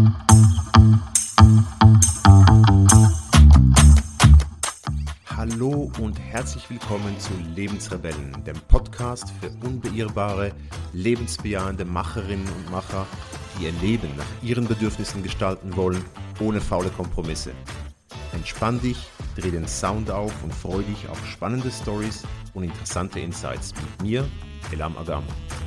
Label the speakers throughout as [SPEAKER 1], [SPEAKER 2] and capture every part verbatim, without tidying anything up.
[SPEAKER 1] Hallo und herzlich willkommen zu Lebensrebellen, dem Podcast für unbeirrbare, lebensbejahende Macherinnen und Macher, die ihr Leben nach ihren Bedürfnissen gestalten wollen, ohne faule Kompromisse. Entspann dich, dreh den Sound auf und freu dich auf spannende Stories und interessante Insights mit mir, Elam Agam.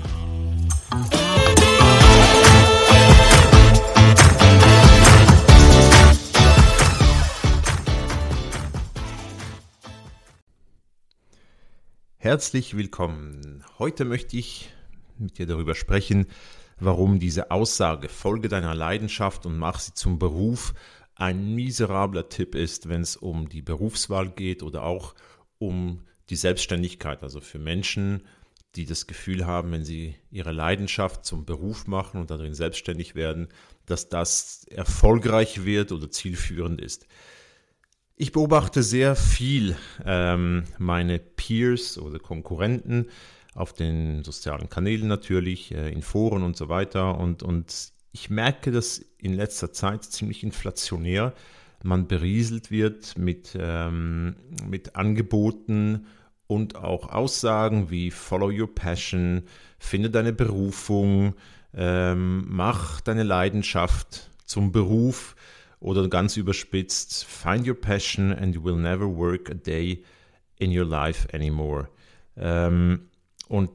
[SPEAKER 1] Herzlich willkommen. Heute möchte ich mit dir darüber sprechen, warum diese Aussage „Folge deiner Leidenschaft und mach sie zum Beruf“ ein miserabler Tipp ist, wenn es um die Berufswahl geht oder auch um die Selbstständigkeit. Also für Menschen, die das Gefühl haben, wenn sie ihre Leidenschaft zum Beruf machen und darin selbstständig werden, dass das erfolgreich wird oder zielführend ist. Ich beobachte sehr viel ähm, meine Peers oder Konkurrenten auf den sozialen Kanälen natürlich, äh, in Foren und so weiter. Und, und ich merke, dass in letzter Zeit ziemlich inflationär man berieselt wird mit, ähm, mit Angeboten und auch Aussagen wie Follow your passion, finde deine Berufung, ähm, mach deine Leidenschaft zum Beruf. Oder ganz überspitzt, find your passion and you will never work a day in your life anymore. Ähm, und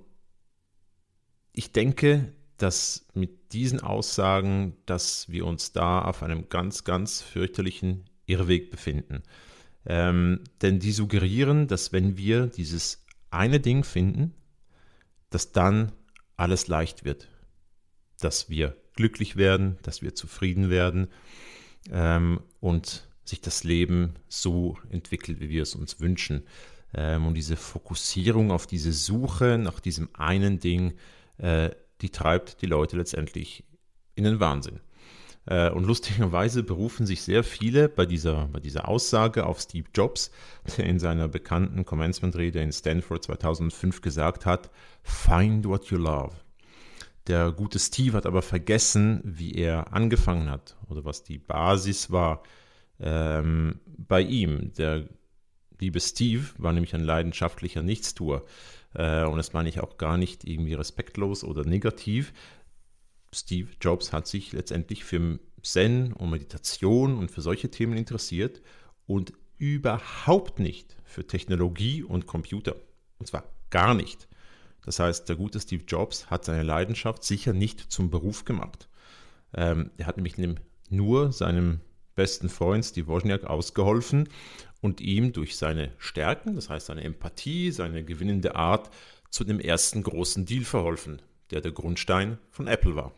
[SPEAKER 1] ich denke, dass mit diesen Aussagen, dass wir uns da auf einem ganz, ganz fürchterlichen Irrweg befinden. Ähm, denn die suggerieren, dass wenn wir dieses eine Ding finden, dass dann alles leicht wird. Dass wir glücklich werden, dass wir zufrieden werden. Ähm, und sich das Leben so entwickelt, wie wir es uns wünschen. Ähm, und diese Fokussierung auf diese Suche nach diesem einen Ding, äh, die treibt die Leute letztendlich in den Wahnsinn. Äh, und lustigerweise berufen sich sehr viele bei dieser, bei dieser Aussage auf Steve Jobs, der in seiner bekannten Commencement-Rede in Stanford zweitausendfünf gesagt hat, "Find what you love." Der gute Steve hat aber vergessen, wie er angefangen hat oder was die Basis war ähm, bei ihm. Der liebe Steve war nämlich ein leidenschaftlicher Nichtstuer. Äh, und das meine ich auch gar nicht irgendwie respektlos oder negativ. Steve Jobs hat sich letztendlich für Zen und Meditation und für solche Themen interessiert und überhaupt nicht für Technologie und Computer. Und zwar gar nicht. Das heißt, der gute Steve Jobs hat seine Leidenschaft sicher nicht zum Beruf gemacht. Ähm, er hat nämlich nur seinem besten Freund Steve Wozniak ausgeholfen und ihm durch seine Stärken, das heißt seine Empathie, seine gewinnende Art, zu dem ersten großen Deal verholfen, der der Grundstein von Apple war.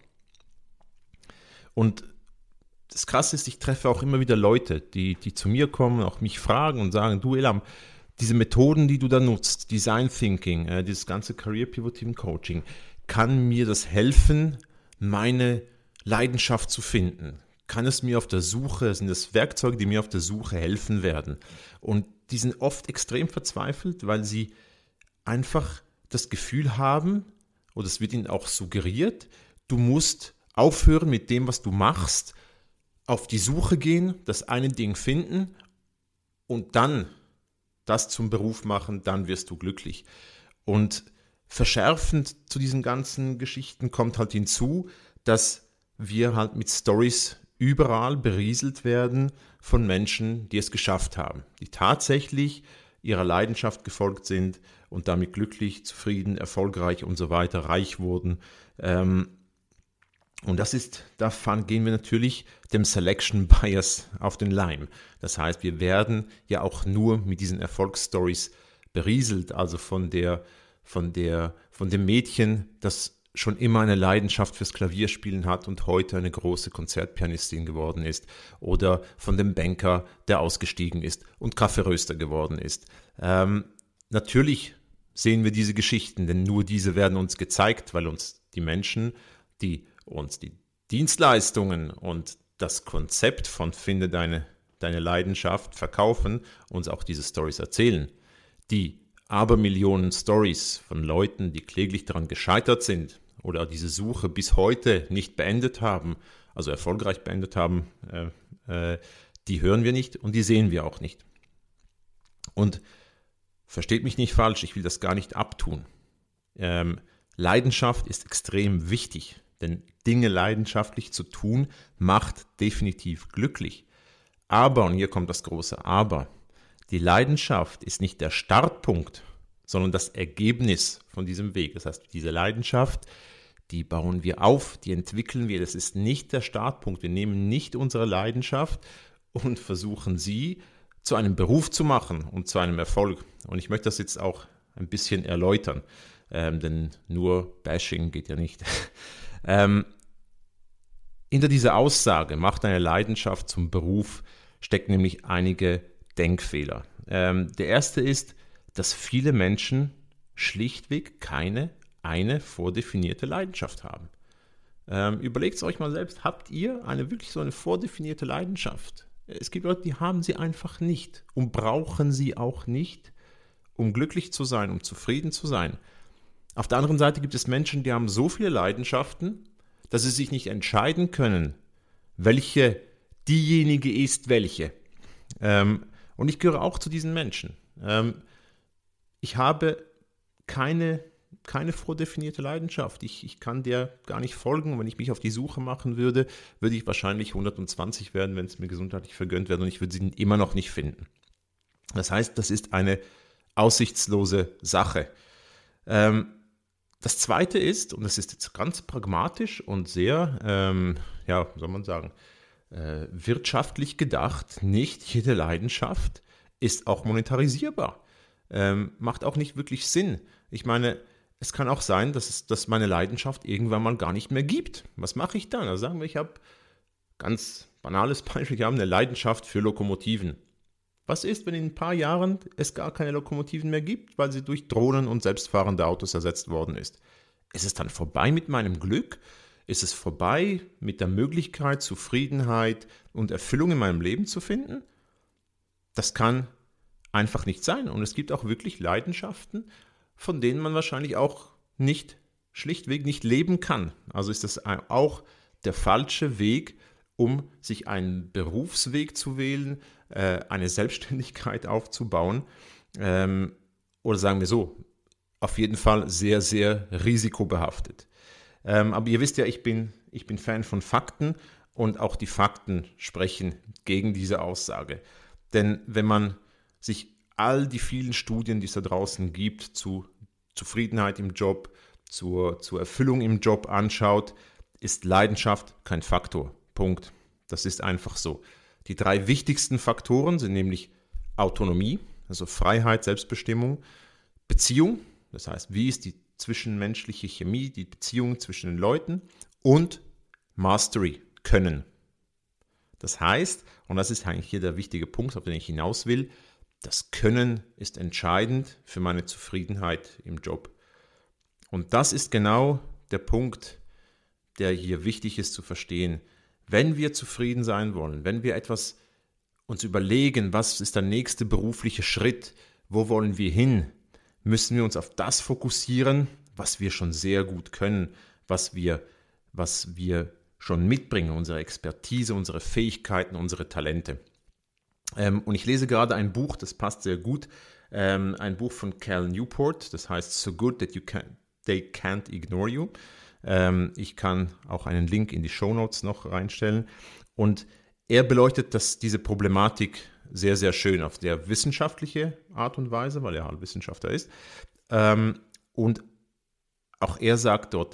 [SPEAKER 1] Und das Krasse ist, ich treffe auch immer wieder Leute, die, die zu mir kommen, auch mich fragen und sagen, du Elam, diese Methoden, die du da nutzt, Design Thinking, äh, dieses ganze Career Pivoting Coaching, kann mir das helfen, meine Leidenschaft zu finden? Kann es mir auf der Suche, sind das Werkzeuge, die mir auf der Suche helfen werden? Und die sind oft extrem verzweifelt, weil sie einfach das Gefühl haben, oder es wird ihnen auch suggeriert, du musst aufhören mit dem, was du machst, auf die Suche gehen, das eine Ding finden und dann das zum Beruf machen, dann wirst du glücklich. Und verschärfend zu diesen ganzen Geschichten kommt halt hinzu, dass wir halt mit Storys überall berieselt werden von Menschen, die es geschafft haben, die tatsächlich ihrer Leidenschaft gefolgt sind und damit glücklich, zufrieden, erfolgreich und so weiter, reich wurden. Ähm, Und das ist, da gehen wir natürlich dem Selection Bias auf den Leim. Das heißt, wir werden ja auch nur mit diesen Erfolgsstories berieselt, also von der, von der, von dem Mädchen, das schon immer eine Leidenschaft fürs Klavierspielen hat und heute eine große Konzertpianistin geworden ist, oder von dem Banker, der ausgestiegen ist und Kaffeeröster geworden ist. Ähm, natürlich sehen wir diese Geschichten, denn nur diese werden uns gezeigt, weil uns die Menschen, die uns die Dienstleistungen und das Konzept von Finde deine, deine Leidenschaft verkaufen, uns auch diese Stories erzählen. Die Abermillionen Stories von Leuten, die kläglich daran gescheitert sind oder diese Suche bis heute nicht beendet haben, also erfolgreich beendet haben, äh, äh, die hören wir nicht und die sehen wir auch nicht. Und versteht mich nicht falsch, ich will das gar nicht abtun. Ähm, Leidenschaft ist extrem wichtig, denn Dinge leidenschaftlich zu tun, macht definitiv glücklich. Aber, und hier kommt das große Aber, die Leidenschaft ist nicht der Startpunkt, sondern das Ergebnis von diesem Weg. Das heißt, diese Leidenschaft, die bauen wir auf, die entwickeln wir. Das ist nicht der Startpunkt. Wir nehmen nicht unsere Leidenschaft und versuchen sie zu einem Beruf zu machen und zu einem Erfolg. Und ich möchte das jetzt auch ein bisschen erläutern, ähm, denn nur Bashing geht ja nicht. ähm, hinter dieser Aussage, macht deine Leidenschaft zum Beruf, stecken nämlich einige Denkfehler. Ähm, der erste ist, dass viele Menschen schlichtweg keine eine vordefinierte Leidenschaft haben. Ähm, Überlegt es euch mal selbst, habt ihr eine wirklich so eine vordefinierte Leidenschaft? Es gibt Leute, die haben sie einfach nicht und brauchen sie auch nicht, um glücklich zu sein, um zufrieden zu sein. Auf der anderen Seite gibt es Menschen, die haben so viele Leidenschaften, dass sie sich nicht entscheiden können, welche diejenige ist, welche. Ähm, und ich gehöre auch zu diesen Menschen. Ähm, ich habe keine, keine vordefinierte Leidenschaft. Ich, ich kann der gar nicht folgen. Und wenn ich mich auf die Suche machen würde, würde ich wahrscheinlich hundertzwanzig werden, wenn es mir gesundheitlich vergönnt wäre und ich würde sie immer noch nicht finden. Das heißt, das ist eine aussichtslose Sache. Ähm, das Zweite ist, und das ist jetzt ganz pragmatisch und sehr, ähm, ja, wie soll man sagen, äh, wirtschaftlich gedacht, nicht jede Leidenschaft ist auch monetarisierbar. Ähm, macht auch nicht wirklich Sinn. Ich meine, es kann auch sein, dass es dass meine Leidenschaft irgendwann mal gar nicht mehr gibt. Was mache ich dann? Also sagen wir, ich habe, ganz banales Beispiel, ich habe eine Leidenschaft für Lokomotiven. Was ist, wenn in ein paar Jahren es gar keine Lokomotiven mehr gibt, weil sie durch Drohnen und selbstfahrende Autos ersetzt worden ist? Ist es dann vorbei mit meinem Glück? Ist es vorbei mit der Möglichkeit, Zufriedenheit und Erfüllung in meinem Leben zu finden? Das kann einfach nicht sein. Und es gibt auch wirklich Leidenschaften, von denen man wahrscheinlich auch nicht, schlichtweg nicht leben kann. Also ist das auch der falsche Weg, um sich einen Berufsweg zu wählen, äh, eine Selbstständigkeit aufzubauen. Ähm, oder sagen wir so, auf jeden Fall sehr, sehr risikobehaftet. Ähm, aber ihr wisst ja, ich bin, ich bin Fan von Fakten und auch die Fakten sprechen gegen diese Aussage. Denn wenn man sich all die vielen Studien, die es da draußen gibt, zu Zufriedenheit im Job, zur, zur Erfüllung im Job anschaut, ist Leidenschaft kein Faktor. Punkt. Das ist einfach so. Die drei wichtigsten Faktoren sind nämlich Autonomie, also Freiheit, Selbstbestimmung, Beziehung, das heißt, wie ist die zwischenmenschliche Chemie, die Beziehung zwischen den Leuten, und Mastery, Können. Das heißt, und das ist eigentlich hier der wichtige Punkt, auf den ich hinaus will, das Können ist entscheidend für meine Zufriedenheit im Job. Und das ist genau der Punkt, der hier wichtig ist zu verstehen. Wenn wir zufrieden sein wollen, wenn wir etwas uns überlegen, was ist der nächste berufliche Schritt, wo wollen wir hin, müssen wir uns auf das fokussieren, was wir schon sehr gut können, was wir, was wir schon mitbringen, unsere Expertise, unsere Fähigkeiten, unsere Talente. Ähm, und ich lese gerade ein Buch, das passt sehr gut, ähm, ein Buch von Cal Newport, das heißt So Good That you can, They Can't Ignore You. Ähm, ich kann auch einen Link in die Shownotes noch reinstellen. Und er beleuchtet das, diese Problematik sehr, sehr schön auf der wissenschaftliche Art und Weise, weil er halt Wissenschaftler ist. Ähm, und auch er sagt dort,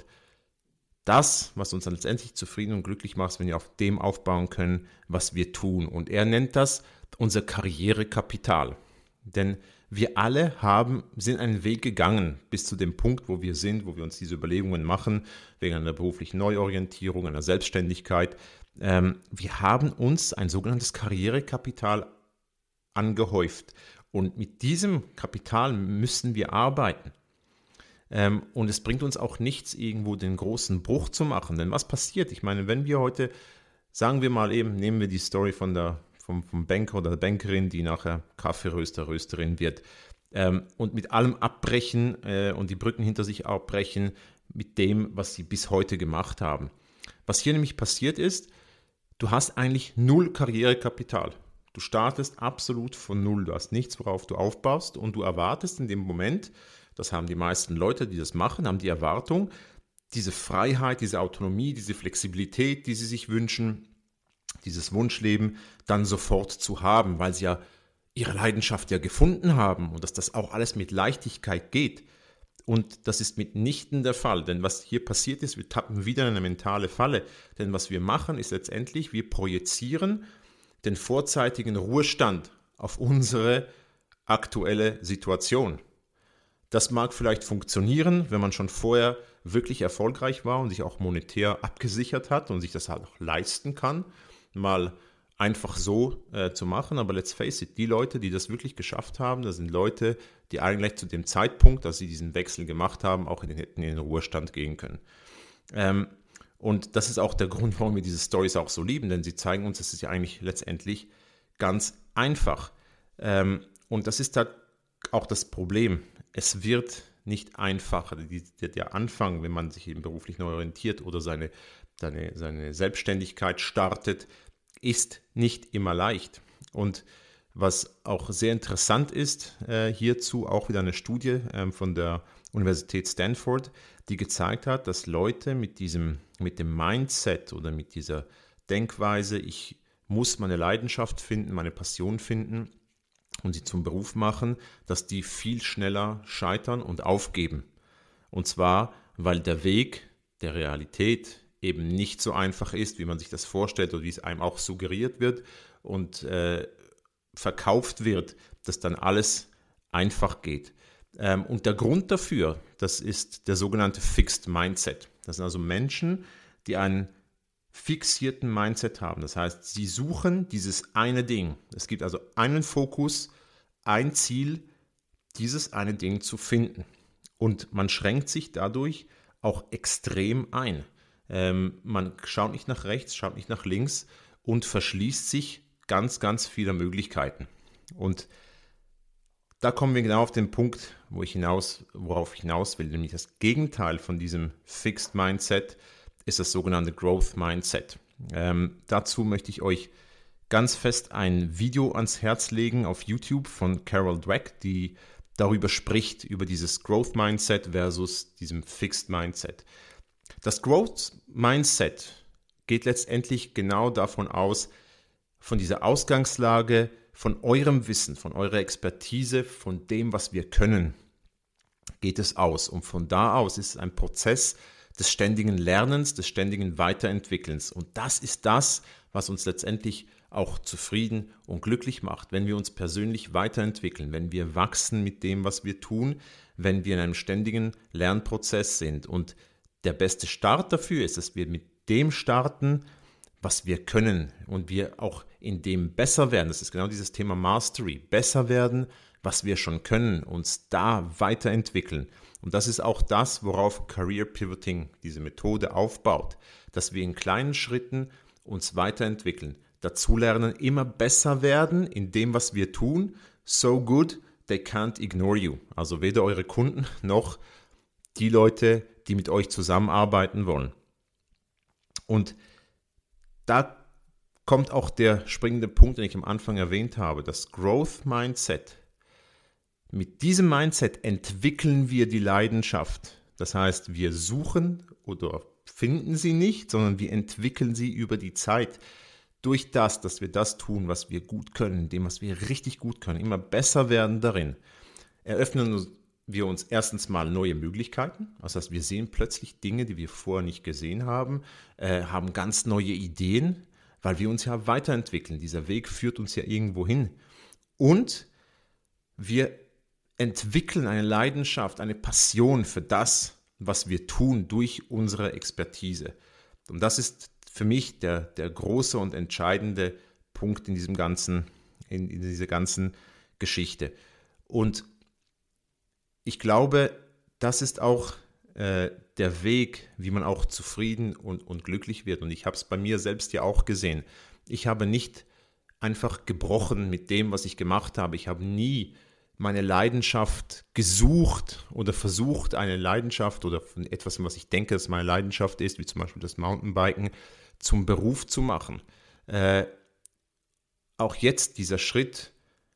[SPEAKER 1] das, was uns dann letztendlich zufrieden und glücklich macht, wenn wir auf dem aufbauen können, was wir tun. Und er nennt das unser Karrierekapital. Denn wir alle haben, sind einen Weg gegangen bis zu dem Punkt, wo wir sind, wo wir uns diese Überlegungen machen, wegen einer beruflichen Neuorientierung, einer Selbstständigkeit. Ähm, wir haben uns ein sogenanntes Karrierekapital angehäuft. Und mit diesem Kapital müssen wir arbeiten. Ähm, und es bringt uns auch nichts, irgendwo den großen Bruch zu machen. Denn was passiert? Ich meine, wenn wir heute, sagen wir mal eben, nehmen wir die Story von der, vom, vom Banker oder der Bankerin, die nachher Kaffeeröster, Rösterin wird, ähm, und mit allem abbrechen äh, und die Brücken hinter sich abbrechen mit dem, was sie bis heute gemacht haben. Was hier nämlich passiert ist, du hast eigentlich null Karrierekapital. Du startest absolut von null. Du hast nichts, worauf du aufbaust und du erwartest in dem Moment, das haben die meisten Leute, die das machen, haben die Erwartung, diese Freiheit, diese Autonomie, diese Flexibilität, die sie sich wünschen, dieses Wunschleben dann sofort zu haben, weil sie ja ihre Leidenschaft ja gefunden haben und dass das auch alles mit Leichtigkeit geht. Und das ist mitnichten der Fall, denn was hier passiert ist, wir tappen wieder in eine mentale Falle. Denn was wir machen, ist letztendlich, wir projizieren den vorzeitigen Ruhestand auf unsere aktuelle Situation. Das mag vielleicht funktionieren, wenn man schon vorher wirklich erfolgreich war und sich auch monetär abgesichert hat und sich das halt auch leisten kann, mal einfach so äh, zu machen. Aber let's face it, die Leute, die das wirklich geschafft haben, das sind Leute, die eigentlich zu dem Zeitpunkt, dass sie diesen Wechsel gemacht haben, auch in den, hätten in den Ruhestand gehen können. Ähm, und das ist auch der Grund, warum wir diese Storys auch so lieben, denn sie zeigen uns, es ist ja eigentlich letztendlich ganz einfach. Ähm, und das ist halt auch das Problem. Es wird nicht einfacher. Der, der Anfang, wenn man sich eben beruflich neu orientiert oder seine, seine, seine Selbstständigkeit startet, ist nicht immer leicht. Und was auch sehr interessant ist, äh, hierzu auch wieder eine Studie äh, von der Universität Stanford, die gezeigt hat, dass Leute mit diesem, mit dem Mindset oder mit dieser Denkweise, ich muss meine Leidenschaft finden, meine Passion finden und sie zum Beruf machen, dass die viel schneller scheitern und aufgeben. Und zwar, weil der Weg der Realität eben nicht so einfach ist, wie man sich das vorstellt oder wie es einem auch suggeriert wird und äh, verkauft wird, dass dann alles einfach geht. Ähm, und der Grund dafür, das ist der sogenannte Fixed Mindset. Das sind also Menschen, die einen fixierten Mindset haben. Das heißt, sie suchen dieses eine Ding. Es gibt also einen Fokus, ein Ziel, dieses eine Ding zu finden. Und man schränkt sich dadurch auch extrem ein. Ähm, man schaut nicht nach rechts, schaut nicht nach links und verschließt sich ganz, ganz vieler Möglichkeiten. Und da kommen wir genau auf den Punkt, wo ich hinaus, worauf ich hinaus will, nämlich das Gegenteil von diesem Fixed Mindset ist das sogenannte Growth Mindset. Ähm, dazu möchte ich euch ganz fest ein Video ans Herz legen auf YouTube von Carol Dweck, die darüber spricht, über dieses Growth Mindset versus diesem Fixed Mindset. Das Growth Mindset geht letztendlich genau davon aus, von dieser Ausgangslage, von eurem Wissen, von eurer Expertise, von dem, was wir können, geht es aus. Und von da aus ist es ein Prozess des ständigen Lernens, des ständigen Weiterentwickelns. Und das ist das, was uns letztendlich auch zufrieden und glücklich macht, wenn wir uns persönlich weiterentwickeln, wenn wir wachsen mit dem, was wir tun, wenn wir in einem ständigen Lernprozess sind. Und der beste Start dafür ist, dass wir mit dem starten, was wir können und wir auch in dem besser werden. Das ist genau dieses Thema Mastery. Besser werden, was wir schon können, uns da weiterentwickeln. Und das ist auch das, worauf Career Pivoting, diese Methode, aufbaut, dass wir in kleinen Schritten uns weiterentwickeln, dazulernen, immer besser werden in dem, was wir tun. So good, they can't ignore you. Also weder eure Kunden noch die Leute, die mit euch zusammenarbeiten wollen. Und da kommt auch der springende Punkt, den ich am Anfang erwähnt habe, das Growth Mindset. Mit diesem Mindset entwickeln wir die Leidenschaft. Das heißt, wir suchen oder finden sie nicht, sondern wir entwickeln sie über die Zeit. Durch das, dass wir das tun, was wir gut können, dem, was wir richtig gut können, immer besser werden darin, eröffnen wir uns erstens mal neue Möglichkeiten. Das heißt, wir sehen plötzlich Dinge, die wir vorher nicht gesehen haben, äh, haben ganz neue Ideen, weil wir uns ja weiterentwickeln. Dieser Weg führt uns ja irgendwo hin. Und wir entwickeln eine Leidenschaft, eine Passion für das, was wir tun, durch unsere Expertise. Und das ist für mich der, der große und entscheidende Punkt in diesem ganzen, in, in dieser ganzen Geschichte. Und ich glaube, das ist auch äh, der Weg, wie man auch zufrieden und, und glücklich wird. Und ich habe es bei mir selbst ja auch gesehen. Ich habe nicht einfach gebrochen mit dem, was ich gemacht habe. Ich habe nie meine Leidenschaft gesucht oder versucht, eine Leidenschaft oder etwas, was ich denke, dass meine Leidenschaft ist, wie zum Beispiel das Mountainbiken, zum Beruf zu machen. Äh, auch jetzt dieser Schritt,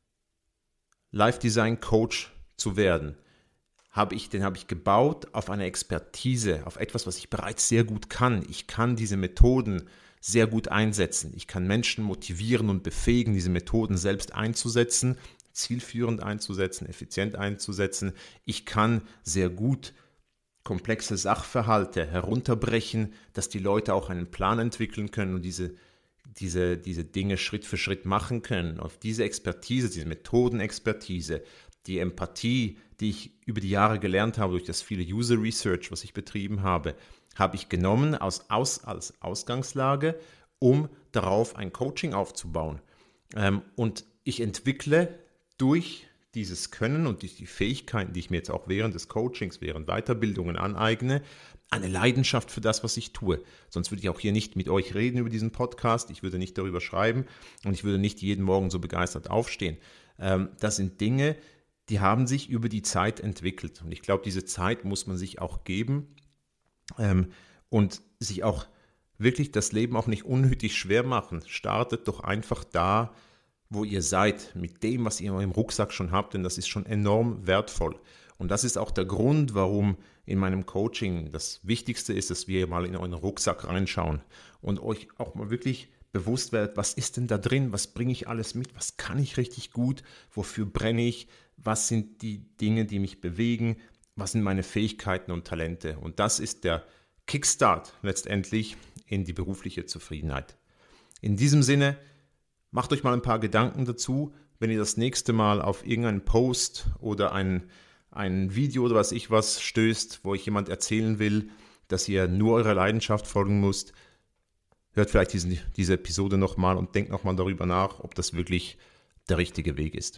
[SPEAKER 1] Live-Design-Coach zu werden, habe ich, den habe ich gebaut auf eine Expertise, auf etwas, was ich bereits sehr gut kann. Ich kann diese Methoden sehr gut einsetzen. Ich kann Menschen motivieren und befähigen, diese Methoden selbst einzusetzen, zielführend einzusetzen, effizient einzusetzen. Ich kann sehr gut komplexe Sachverhalte herunterbrechen, dass die Leute auch einen Plan entwickeln können und diese, diese, diese Dinge Schritt für Schritt machen können. Auf diese Expertise, diese Methodenexpertise, die Empathie, die ich über die Jahre gelernt habe durch das viele User Research, was ich betrieben habe, habe ich genommen aus, aus, als Ausgangslage, um darauf ein Coaching aufzubauen. Ähm, und ich entwickle durch dieses Können und durch die Fähigkeiten, die ich mir jetzt auch während des Coachings, während Weiterbildungen aneigne, eine Leidenschaft für das, was ich tue. Sonst würde ich auch hier nicht mit euch reden über diesen Podcast, ich würde nicht darüber schreiben und ich würde nicht jeden Morgen so begeistert aufstehen. Ähm, das sind Dinge, die haben sich über die Zeit entwickelt. Und ich glaube, diese Zeit muss man sich auch geben ähm, und sich auch wirklich das Leben auch nicht unnötig schwer machen. Startet doch einfach da, wo ihr seid, mit dem, was ihr in eurem Rucksack schon habt, denn das ist schon enorm wertvoll. Und das ist auch der Grund, warum in meinem Coaching das Wichtigste ist, dass wir mal in euren Rucksack reinschauen und euch auch mal wirklich bewusst werdet, was ist denn da drin, was bringe ich alles mit, was kann ich richtig gut, wofür brenne ich, was sind die Dinge, die mich bewegen, was sind meine Fähigkeiten und Talente. Und das ist der Kickstart letztendlich in die berufliche Zufriedenheit. In diesem Sinne, macht euch mal ein paar Gedanken dazu, wenn ihr das nächste Mal auf irgendeinen Post oder ein, ein Video oder was ich was stößt, wo euch jemand erzählen will, dass ihr nur eurer Leidenschaft folgen müsst. Hört vielleicht diesen, diese Episode nochmal und denkt nochmal darüber nach, ob das wirklich der richtige Weg ist.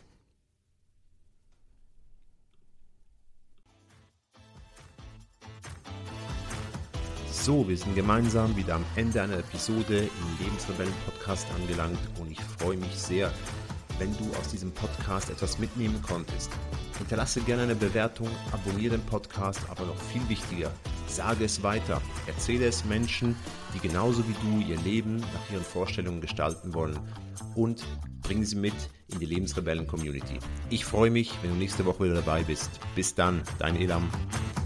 [SPEAKER 1] So, wir sind gemeinsam wieder am Ende einer Episode im Lebensrebellen-Podcast angelangt und ich freue mich sehr, wenn du aus diesem Podcast etwas mitnehmen konntest. Hinterlasse gerne eine Bewertung, abonniere den Podcast, aber noch viel wichtiger, sage es weiter, erzähle es Menschen, die genauso wie du ihr Leben nach ihren Vorstellungen gestalten wollen und bringe sie mit in die Lebensrebellen-Community. Ich freue mich, wenn du nächste Woche wieder dabei bist. Bis dann, dein Elam.